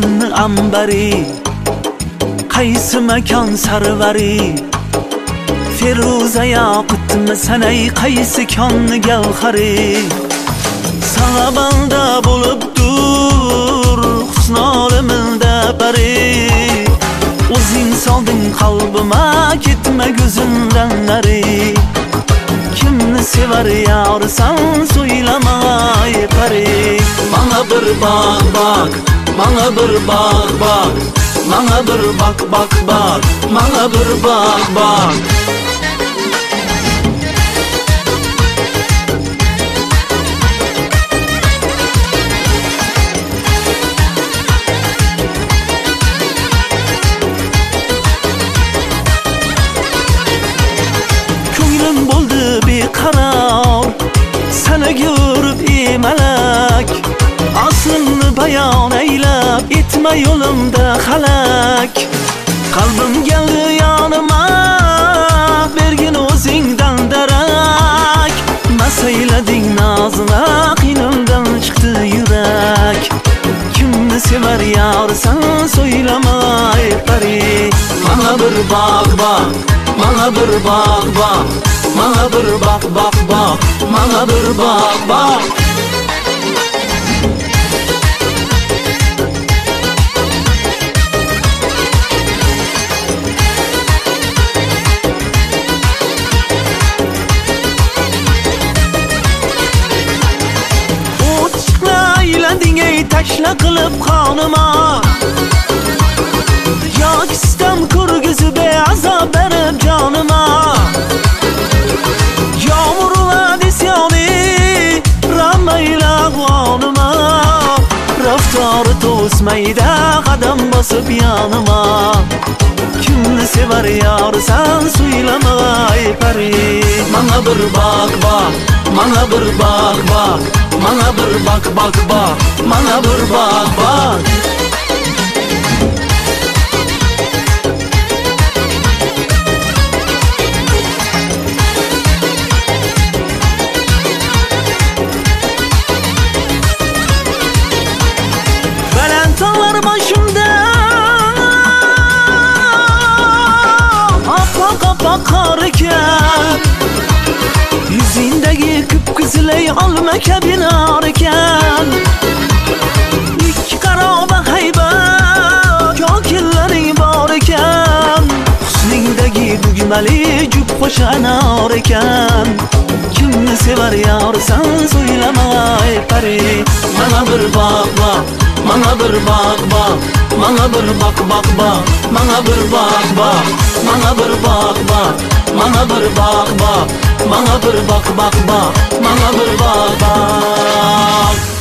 ko'nglimni ambari, qaysi makon sarvari, feruza yoqutmi sanay qaysi konni gavhari. Sağabanda bo'libdur husnolimda bari, o'zing solding qalbima ketma ko'zimdan nari. Kimni sevar yorsan so'ylamay pari. Bana bir bak bak, bana bir bak bak, bana bir bak bak bak, bana bir bak bak. Ko'nglim bo'ldi beqaror, sana ko'rib emalak. Aslimni bayon aylab etma yo'limda halak. Qalbim keldi yonima, bergin o'zingdan darak. Masaylading nozina, qiynimdan chiqdi yurak. Kimni sevar yorsan so'ylamay pari. Mana bir bak bak, mana bir bak bak, mana bir bak bak bak, mana bir bak bak. Taşla qilib qonima, yo'qistam ko'rgizib azob berib jonima. Yomg'ir va nisyoni ramayla g'onima, raftori to'smayda qadam bosib yonima. Kimni sevar yorsan so'ylamay pari. Mana bir bak bak, mana bir bak bak, mana bir bak bak bak, mana bir bak bak. Balandlar boshimda apaq qor ekan, yuzingdagi qip-qizilay olma kabi nor ekan. Ikki qaroba haybat ko'killaring bor ekan, husningdagi bugmali jup qo'sha anor ekan. Kimni sevar yorsan so'ylamay pari. Mana bir bak bak, mana bir bak bak, mana bir bak bak bak, mana bir bak bak, mana bir bak bak, mana bir bak bak, mana bir bak bak bak, mana bir bak bak.